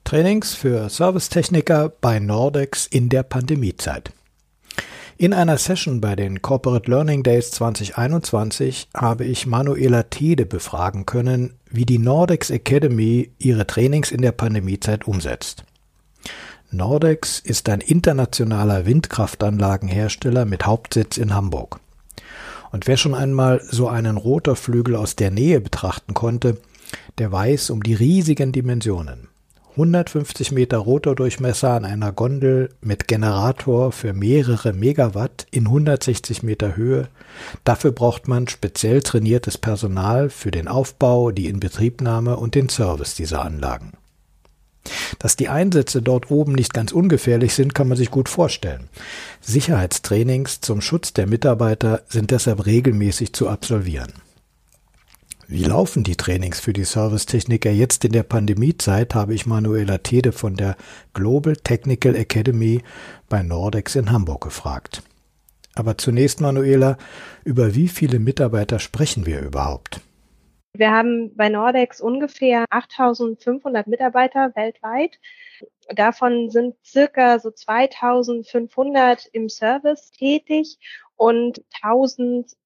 Trainings für Servicetechniker bei Nordex in der Pandemiezeit. In einer Session bei den Corporate Learning Days 2021 habe ich Manuela Tede befragen können, wie die Nordex Academy ihre Trainings in der Pandemiezeit umsetzt. Nordex ist ein internationaler Windkraftanlagenhersteller mit Hauptsitz in Hamburg. Und wer schon einmal so einen Rotorflügel aus der Nähe betrachten konnte, der weiß um die riesigen Dimensionen. 150 Meter Rotordurchmesser an einer Gondel mit Generator für mehrere Megawatt in 160 Meter Höhe. Dafür braucht man speziell trainiertes Personal für den Aufbau, die Inbetriebnahme und den Service dieser Anlagen. Dass die Einsätze dort oben nicht ganz ungefährlich sind, kann man sich gut vorstellen. Sicherheitstrainings zum Schutz der Mitarbeiter sind deshalb regelmäßig zu absolvieren. Wie laufen die Trainings für die Servicetechniker jetzt in der Pandemiezeit, habe ich Manuela Tede von der Global Technical Academy bei Nordex in Hamburg gefragt. Aber zunächst, Manuela, über wie viele Mitarbeiter sprechen wir überhaupt? Wir haben bei Nordex ungefähr 8.500 Mitarbeiter weltweit. Davon sind circa so 2.500 im Service tätig und 1.000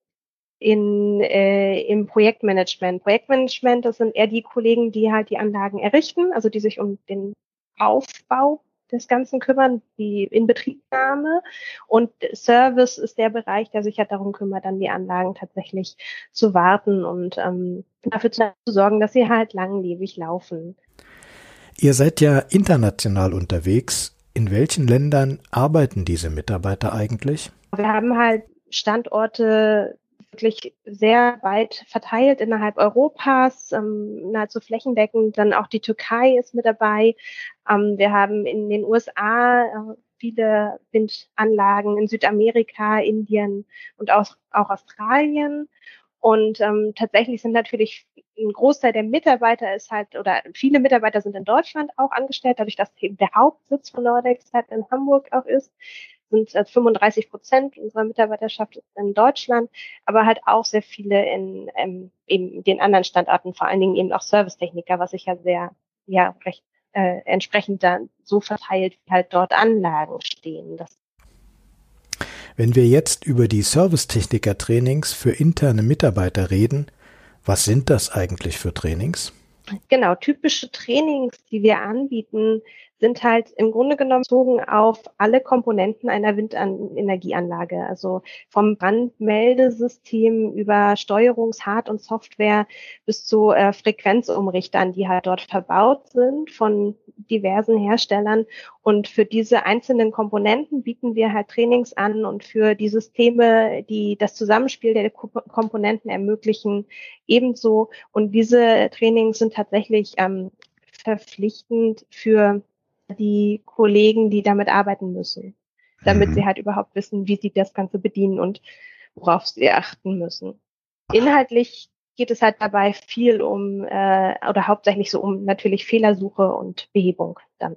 im Projektmanagement. Projektmanagement, das sind eher die Kollegen, die halt die Anlagen errichten, also die sich um den Aufbau des Ganzen kümmern, die Inbetriebnahme, und Service ist der Bereich, der sich halt darum kümmert, dann die Anlagen tatsächlich zu warten und dafür zu sorgen, dass sie halt langlebig laufen. Ihr seid ja international unterwegs. In welchen Ländern arbeiten diese Mitarbeiter eigentlich? Wir haben halt Standorte wirklich sehr weit verteilt innerhalb Europas, nahezu flächendeckend. Dann auch die Türkei ist mit dabei. Wir haben in den USA viele Windanlagen, in Südamerika, Indien und auch Australien. Und tatsächlich sind natürlich ein Großteil der Mitarbeiter oder viele Mitarbeiter sind in Deutschland auch angestellt, dadurch, dass eben der Hauptsitz von Nordex halt in Hamburg auch ist. Sind 35% unserer Mitarbeiterschaft in Deutschland, aber halt auch sehr viele in eben den anderen Standorten, vor allen Dingen eben auch Servicetechniker, was sich ja recht entsprechend dann so verteilt, wie halt dort Anlagen stehen. Wenn wir jetzt über die Servicetechniker-Trainings für interne Mitarbeiter reden, was sind das eigentlich für Trainings? Genau, typische Trainings, die wir anbieten, sind halt im Grunde genommen bezogen auf alle Komponenten einer Windenergieanlage, also vom Brandmeldesystem über Steuerungs-, und Software bis zu Frequenzumrichtern, die halt dort verbaut sind von diversen Herstellern. Und für diese einzelnen Komponenten bieten wir halt Trainings an und für die Systeme, die das Zusammenspiel der Komponenten ermöglichen, ebenso. Und diese Trainings sind tatsächlich verpflichtend für die Kollegen, die damit arbeiten müssen, damit sie halt überhaupt wissen, wie sie das Ganze bedienen und worauf sie achten müssen. Inhaltlich geht es halt dabei viel oder hauptsächlich so um natürlich Fehlersuche und Behebung dann.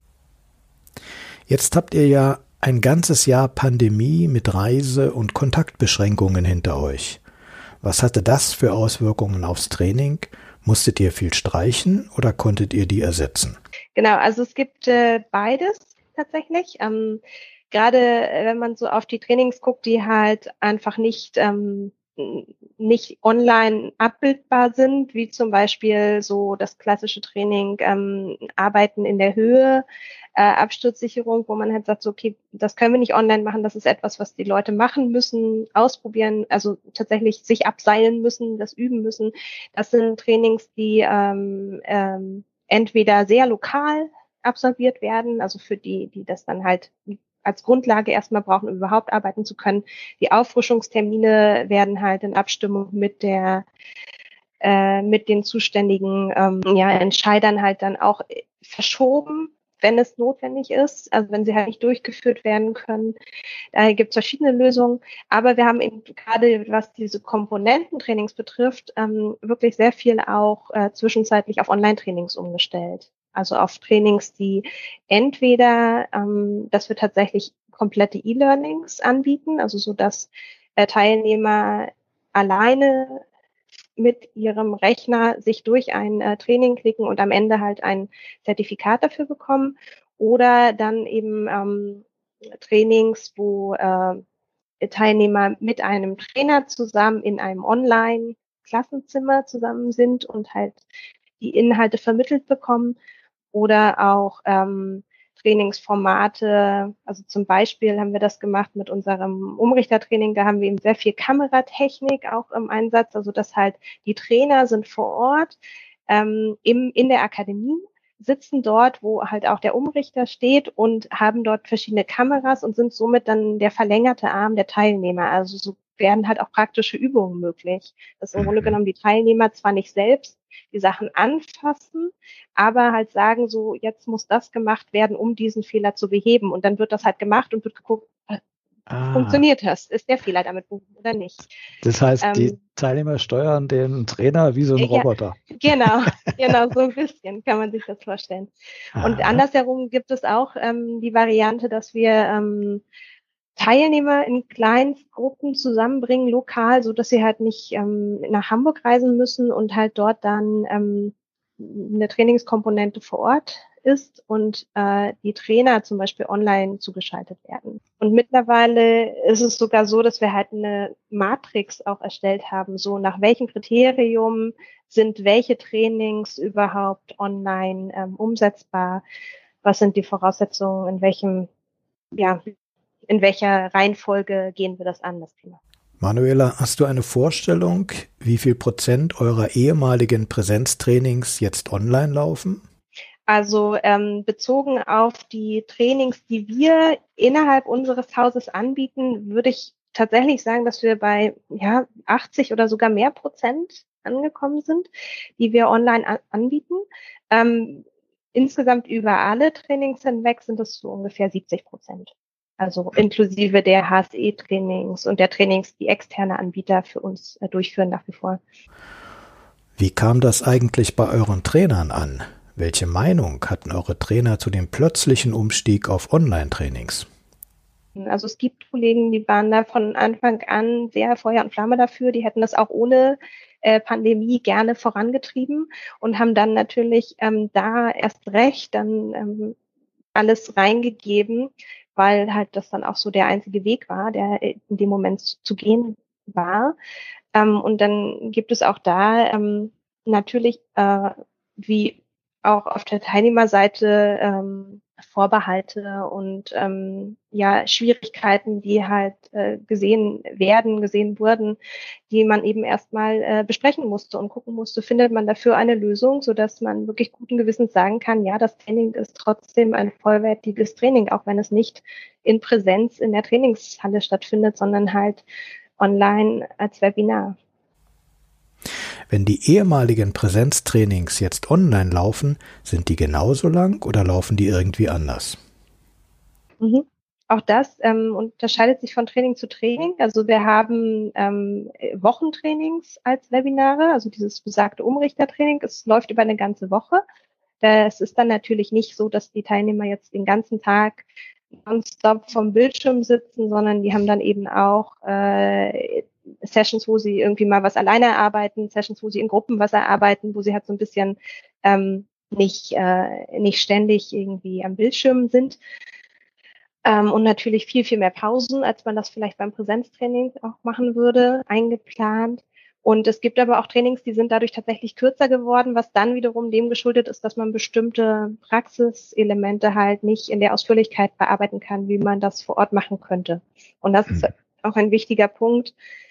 Jetzt habt ihr ja ein ganzes Jahr Pandemie mit Reise- und Kontaktbeschränkungen hinter euch. Was hatte das für Auswirkungen aufs Training? Musstet ihr viel streichen oder konntet ihr die ersetzen? Genau, also es gibt beides tatsächlich. Gerade wenn man so auf die Trainings guckt, die halt einfach nicht online abbildbar sind, wie zum Beispiel so das klassische Training Arbeiten in der Höhe, Absturzsicherung, wo man halt sagt, so, okay, das können wir nicht online machen, das ist etwas, was die Leute machen müssen, ausprobieren, also tatsächlich sich abseilen müssen, das üben müssen. Das sind Trainings, die entweder sehr lokal absolviert werden, also für die das dann halt als Grundlage erstmal brauchen, um überhaupt arbeiten zu können. Die Auffrischungstermine werden halt in Abstimmung mit den zuständigen Entscheidern halt dann auch verschoben, wenn es notwendig ist, also wenn sie halt nicht durchgeführt werden können. Da gibt es verschiedene Lösungen, aber wir haben eben gerade, was diese Komponententrainings betrifft, wirklich sehr viel auch zwischenzeitlich auf Online-Trainings umgestellt. Also auf Trainings, die entweder, dass wir tatsächlich komplette E-Learnings anbieten, also so dass Teilnehmer alleine mit ihrem Rechner sich durch ein Training klicken und am Ende halt ein Zertifikat dafür bekommen. Oder dann eben Trainings, wo Teilnehmer mit einem Trainer zusammen in einem Online-Klassenzimmer zusammen sind und halt die Inhalte vermittelt bekommen. Oder auch Trainingsformate, also zum Beispiel haben wir das gemacht mit unserem Umrichtertraining, da haben wir eben sehr viel Kameratechnik auch im Einsatz, also dass halt die Trainer sind vor Ort in der Akademie, sitzen dort, wo halt auch der Umrichter steht und haben dort verschiedene Kameras und sind somit dann der verlängerte Arm der Teilnehmer. Also so werden halt auch praktische Übungen möglich. Dass im Grunde genommen die Teilnehmer zwar nicht selbst die Sachen anfassen, aber halt sagen so, jetzt muss das gemacht werden, um diesen Fehler zu beheben. Und dann wird das halt gemacht und wird geguckt, funktioniert das? Ist der Fehler damit behoben oder nicht? Das heißt, die Teilnehmer steuern den Trainer wie so ein Roboter. Ja, genau, so ein bisschen kann man sich das vorstellen. Und andersherum gibt es auch die Variante, dass wir Teilnehmer in Kleinstgruppen zusammenbringen, lokal, so dass sie halt nicht nach Hamburg reisen müssen und halt dort dann eine Trainingskomponente vor Ort ist und die Trainer zum Beispiel online zugeschaltet werden. Und mittlerweile ist es sogar so, dass wir halt eine Matrix auch erstellt haben, so nach welchem Kriterium sind welche Trainings überhaupt online umsetzbar, was sind die Voraussetzungen, in welcher Reihenfolge gehen wir das an, das Thema. Manuela, hast du eine Vorstellung, wie viel % eurer ehemaligen Präsenztrainings jetzt online laufen? Also bezogen auf die Trainings, die wir innerhalb unseres Hauses anbieten, würde ich tatsächlich sagen, dass wir bei 80 oder sogar mehr % angekommen sind, die wir online anbieten. Insgesamt über alle Trainings hinweg sind es so ungefähr 70%. Also inklusive der HSE-Trainings und der Trainings, die externe Anbieter für uns durchführen nach wie vor. Wie kam das eigentlich bei euren Trainern an? Welche Meinung hatten eure Trainer zu dem plötzlichen Umstieg auf Online-Trainings? Also es gibt Kollegen, die waren da von Anfang an sehr Feuer und Flamme dafür. Die hätten das auch ohne Pandemie gerne vorangetrieben und haben dann natürlich da erst recht dann alles reingegeben, weil halt das dann auch so der einzige Weg war, der in dem Moment zu gehen war. Und dann gibt es auch da natürlich, wie auch auf der Teilnehmerseite, Vorbehalte und Schwierigkeiten, die halt gesehen wurden, die man eben erstmal besprechen musste und gucken musste, findet man dafür eine Lösung, sodass man wirklich guten Gewissens sagen kann, ja, das Training ist trotzdem ein vollwertiges Training, auch wenn es nicht in Präsenz in der Trainingshalle stattfindet, sondern halt online als Webinar. Wenn die ehemaligen Präsenztrainings jetzt online laufen, sind die genauso lang oder laufen die irgendwie anders? Auch das unterscheidet sich von Training zu Training. Also wir haben Wochentrainings als Webinare, also dieses besagte Umrichtertraining. Es läuft über eine ganze Woche. Es ist dann natürlich nicht so, dass die Teilnehmer jetzt den ganzen Tag nonstop vom Bildschirm sitzen, sondern die haben dann eben auch Sessions, wo sie irgendwie mal was alleine erarbeiten, Sessions, wo sie in Gruppen was erarbeiten, wo sie halt so ein bisschen nicht ständig irgendwie am Bildschirm sind. Und natürlich viel, viel mehr Pausen, als man das vielleicht beim Präsenztraining auch machen würde, eingeplant. Und es gibt aber auch Trainings, die sind dadurch tatsächlich kürzer geworden, was dann wiederum dem geschuldet ist, dass man bestimmte Praxiselemente halt nicht in der Ausführlichkeit bearbeiten kann, wie man das vor Ort machen könnte. Und das ist auch ein wichtiger Punkt,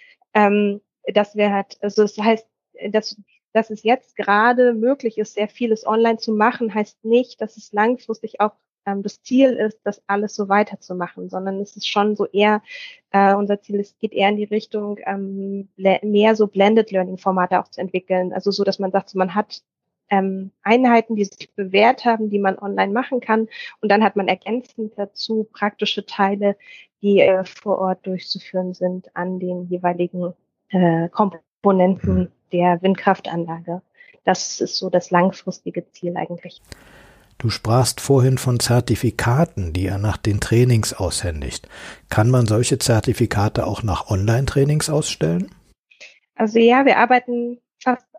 dass wir halt, also das heißt, dass es jetzt gerade möglich ist, sehr vieles online zu machen, heißt nicht, dass es langfristig auch das Ziel ist, das alles so weiterzumachen, sondern es ist schon so eher, unser Ziel geht eher in die Richtung, mehr so Blended Learning Formate auch zu entwickeln. Also so, dass man sagt, so, man hat Einheiten, die sich bewährt haben, die man online machen kann, und dann hat man ergänzend dazu praktische Teile, die vor Ort durchzuführen sind an den jeweiligen Komponenten der Windkraftanlage. Das ist so das langfristige Ziel eigentlich. Du sprachst vorhin von Zertifikaten, die ihr nach den Trainings aushändigt. Kann man solche Zertifikate auch nach Online-Trainings ausstellen? Also ja, wir arbeiten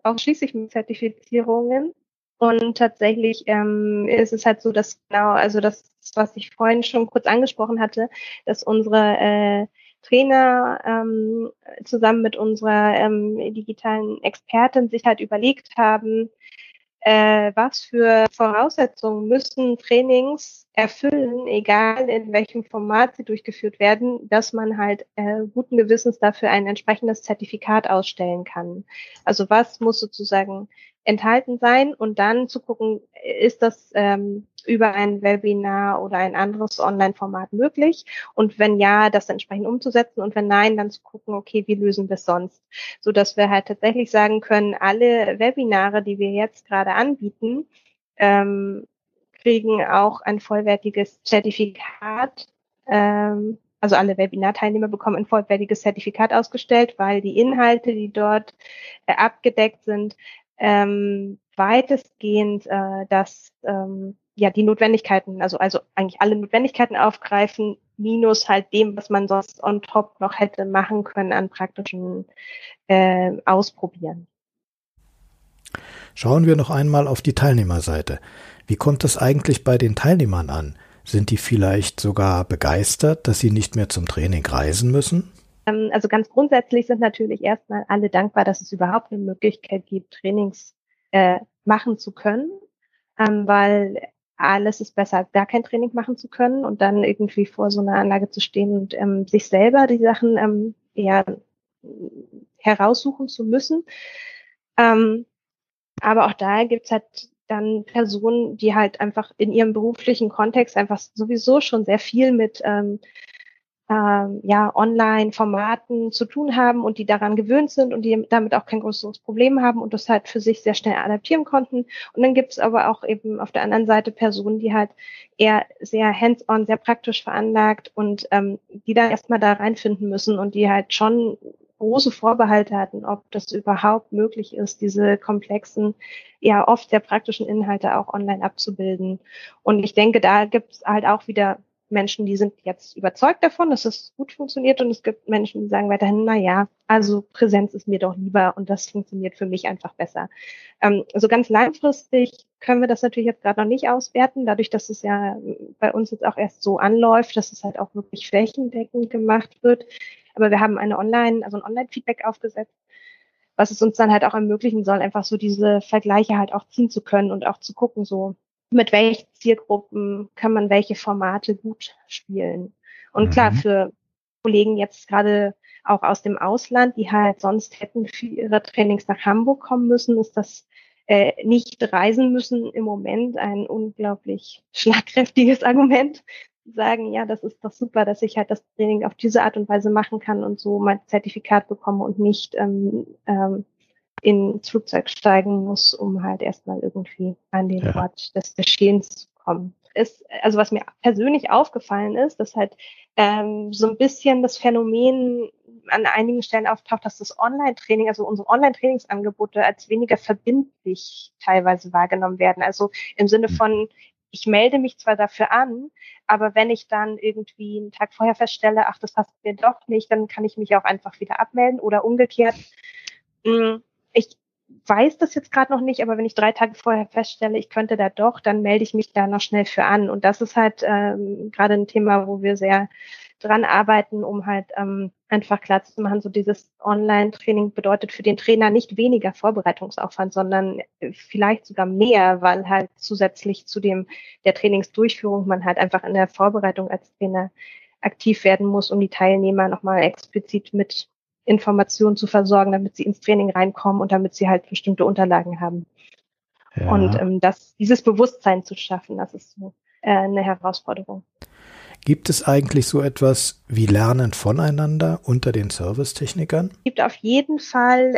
ausschließlich mit Zertifizierungen. Und tatsächlich ist es halt so, dass genau, also das, was ich vorhin schon kurz angesprochen hatte, dass unsere Trainer zusammen mit unserer digitalen Expertin sich halt überlegt haben, was für Voraussetzungen müssen Trainings erfüllen, egal in welchem Format sie durchgeführt werden, dass man halt guten Gewissens dafür ein entsprechendes Zertifikat ausstellen kann. Also was muss sozusagen enthalten sein und dann zu gucken, ist das über ein Webinar oder ein anderes Online-Format möglich und wenn ja, das entsprechend umzusetzen und wenn nein, dann zu gucken, okay, wie lösen wir es sonst, so dass wir halt tatsächlich sagen können, alle Webinare, die wir jetzt gerade anbieten, kriegen auch ein vollwertiges Zertifikat. Also alle Webinarteilnehmer bekommen ein vollwertiges Zertifikat ausgestellt, weil die Inhalte, die dort abgedeckt sind, weitestgehend ja die Notwendigkeiten, also eigentlich alle Notwendigkeiten aufgreifen, minus halt dem, was man sonst on top noch hätte machen können an praktischen Ausprobieren. Schauen wir noch einmal auf die Teilnehmerseite. Wie kommt das eigentlich bei den Teilnehmern an? Sind die vielleicht sogar begeistert, dass sie nicht mehr zum Training reisen müssen? Also ganz grundsätzlich sind natürlich erstmal alle dankbar, dass es überhaupt eine Möglichkeit gibt, Trainings machen zu können, weil alles ist besser, als gar kein Training machen zu können und dann irgendwie vor so einer Anlage zu stehen und sich selber die Sachen heraussuchen zu müssen. Aber auch da gibt's halt dann Personen, die halt einfach in ihrem beruflichen Kontext einfach sowieso schon sehr viel mit Online-Formaten zu tun haben und die daran gewöhnt sind und die damit auch kein größeres Problem haben und das halt für sich sehr schnell adaptieren konnten. Und dann gibt's aber auch eben auf der anderen Seite Personen, die halt eher sehr hands-on, sehr praktisch veranlagt und die dann erstmal da reinfinden müssen und die halt schon große Vorbehalte hatten, ob das überhaupt möglich ist, diese komplexen, ja oft sehr praktischen Inhalte auch online abzubilden. Und ich denke, da gibt's halt auch wieder Menschen, die sind jetzt überzeugt davon, dass es gut funktioniert und es gibt Menschen, die sagen weiterhin, na ja, also Präsenz ist mir doch lieber und das funktioniert für mich einfach besser. Also ganz langfristig können wir das natürlich jetzt gerade noch nicht auswerten, dadurch, dass es ja bei uns jetzt auch erst so anläuft, dass es halt auch wirklich flächendeckend gemacht wird. Aber wir haben ein Online-Feedback aufgesetzt, was es uns dann halt auch ermöglichen soll, einfach so diese Vergleiche halt auch ziehen zu können und auch zu gucken, so mit welchen Zielgruppen kann man welche Formate gut spielen. Und klar, für Kollegen jetzt gerade auch aus dem Ausland, die halt sonst hätten für ihre Trainings nach Hamburg kommen müssen, ist das nicht reisen müssen im Moment ein unglaublich schlagkräftiges Argument. Sagen, ja, das ist doch super, dass ich halt das Training auf diese Art und Weise machen kann und so mein Zertifikat bekomme und nicht ins Flugzeug steigen muss, um halt erstmal irgendwie an den Ort des Geschehens zu kommen. Also was mir persönlich aufgefallen ist, dass halt so ein bisschen das Phänomen an einigen Stellen auftaucht, dass das Online-Training, also unsere Online-Trainingsangebote als weniger verbindlich teilweise wahrgenommen werden. Also im Sinne von, ich melde mich zwar dafür an, aber wenn ich dann irgendwie einen Tag vorher feststelle, ach, das passt mir doch nicht, dann kann ich mich auch einfach wieder abmelden oder umgekehrt. Ich weiß das jetzt gerade noch nicht, aber wenn ich 3 Tage vorher feststelle, ich könnte da doch, dann melde ich mich da noch schnell für an. Und das ist halt gerade ein Thema, wo wir sehr dran arbeiten, um halt einfach klar zu machen, so dieses Online-Training bedeutet für den Trainer nicht weniger Vorbereitungsaufwand, sondern vielleicht sogar mehr, weil halt zusätzlich zu der Trainingsdurchführung man halt einfach in der Vorbereitung als Trainer aktiv werden muss, um die Teilnehmer nochmal explizit mit Informationen zu versorgen, damit sie ins Training reinkommen und damit sie halt bestimmte Unterlagen haben. Ja. Und dieses Bewusstsein zu schaffen, das ist so eine Herausforderung. Gibt es eigentlich so etwas wie Lernen voneinander unter den Servicetechnikern? Es gibt auf jeden Fall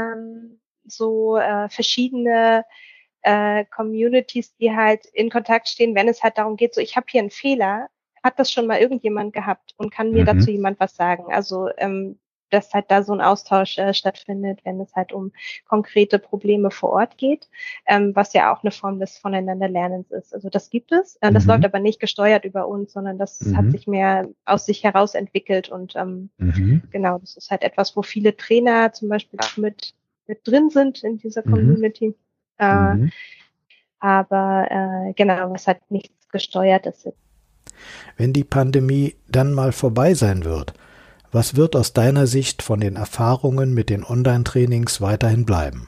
verschiedene Communities, die halt in Kontakt stehen, wenn es halt darum geht, so ich habe hier einen Fehler, hat das schon mal irgendjemand gehabt und kann mir dazu jemand was sagen? Also dass halt da so ein Austausch stattfindet, wenn es halt um konkrete Probleme vor Ort geht, was ja auch eine Form des Voneinanderlernens ist. Also das gibt es. Das läuft aber nicht gesteuert über uns, sondern das hat sich mehr aus sich heraus entwickelt und genau, das ist halt etwas, wo viele Trainer zum Beispiel auch mit mit drin sind in dieser Community. Aber genau, was halt nichts Gesteuertes ist. Wenn die Pandemie dann mal vorbei sein wird, was wird aus deiner Sicht von den Erfahrungen mit den Online-Trainings weiterhin bleiben?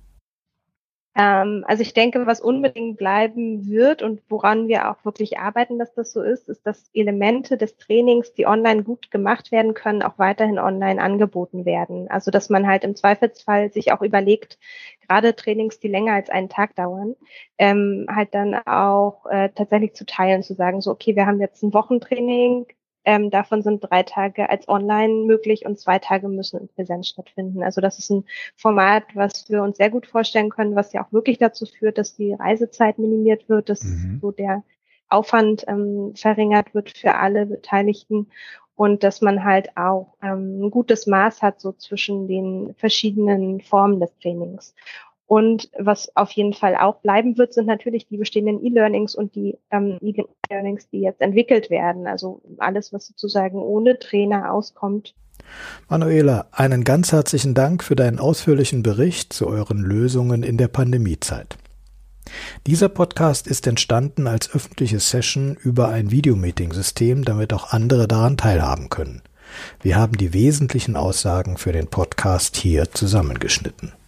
Also ich denke, was unbedingt bleiben wird und woran wir auch wirklich arbeiten, dass das so ist, dass Elemente des Trainings, die online gut gemacht werden können, auch weiterhin online angeboten werden. Also dass man halt im Zweifelsfall sich auch überlegt, gerade Trainings, die länger als einen Tag dauern, halt dann auch tatsächlich zu teilen, zu sagen, so okay, wir haben jetzt ein Wochentraining, davon sind 3 Tage als online möglich und 2 Tage müssen in Präsenz stattfinden. Also das ist ein Format, was wir uns sehr gut vorstellen können, was ja auch wirklich dazu führt, dass die Reisezeit minimiert wird, dass so der Aufwand verringert wird für alle Beteiligten und dass man halt auch ein gutes Maß hat so zwischen den verschiedenen Formen des Trainings. Und was auf jeden Fall auch bleiben wird, sind natürlich die bestehenden E-Learnings und die E-Learnings, die jetzt entwickelt werden. Also alles, was sozusagen ohne Trainer auskommt. Manuela, einen ganz herzlichen Dank für deinen ausführlichen Bericht zu euren Lösungen in der Pandemiezeit. Dieser Podcast ist entstanden als öffentliche Session über ein Videomeeting-System, damit auch andere daran teilhaben können. Wir haben die wesentlichen Aussagen für den Podcast hier zusammengeschnitten.